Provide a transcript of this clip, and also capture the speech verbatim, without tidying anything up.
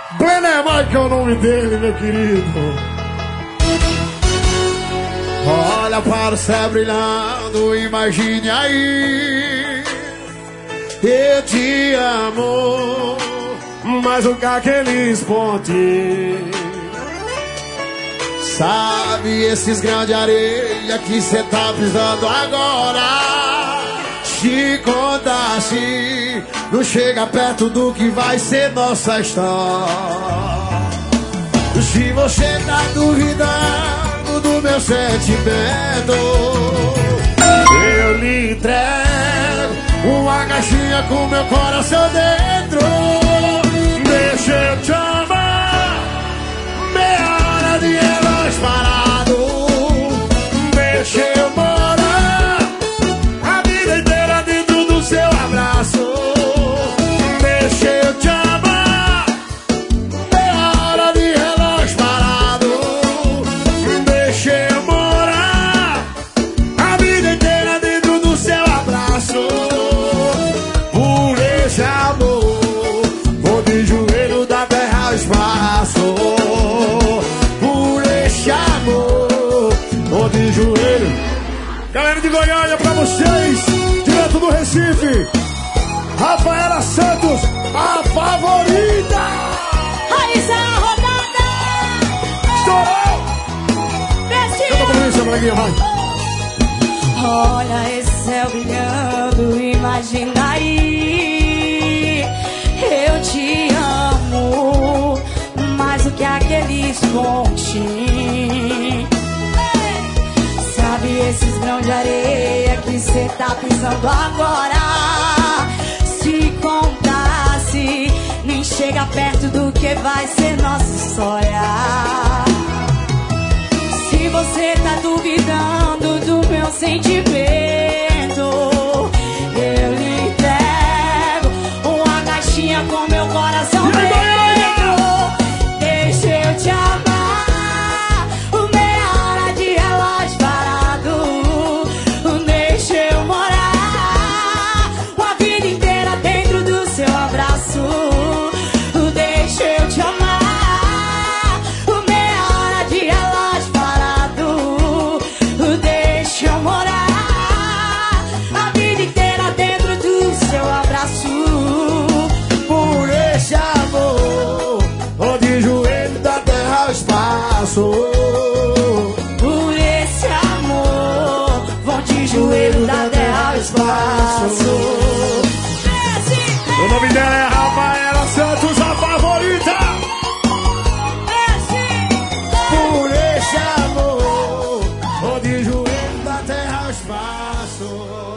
Blenemar, que é o nome dele, meu querido. Olha para o céu brilhando, imagine aí. Eu te amo, mais do que aqueles pontes. Sabe esses grãos de areia que cê tá pisando agora? Te contasse, não chega perto do que vai ser nossa história. Se você tá duvidando do meu sentimento, eu lhe entrego uma caixinha com meu coração dentro. Deixa eu te amar, meia hora de relógio parado. Deixa eu morar a vida inteira dentro do seu abraço. Deixa eu te amar, meia hora de relógio parado. Deixa eu morar a vida inteira dentro do seu abraço. Por esse amor vou de joelho da terra ao espaço. Por esse amor vou de joelho. Galera de Goiânia, pra vocês, direto do Recife, Rafaela Santos, a favorita. Raíssa rodada. Estourou. Canta pra mim, seu Braguinha, vai. Olha esse céu brilhando, imagina aí. Eu te amo, mais do que aqueles pontinhos. Sabe esses grãos de areia que cê tá pisando agora? Se contasse, nem chega perto do que vai ser nossa história. Se você tá duvidando do meu sentimento, eu lhe entrego uma caixinha com meu coração dentro. Deixa eu te amar, meia hora de relógio parado. Deixa eu morar a vida inteira dentro do seu abraço. Deixa eu te amar, meia hora de relógio parado. Deixa eu morar a vida inteira dentro do seu abraço. Por esse amor vou de joelho da terra ao espaço. Por esse amor vão de joelho da terra ao espaço. O nome dela é Rafaela Santos, a favorita. Por esse amor vou de joelho da terra ao espaço.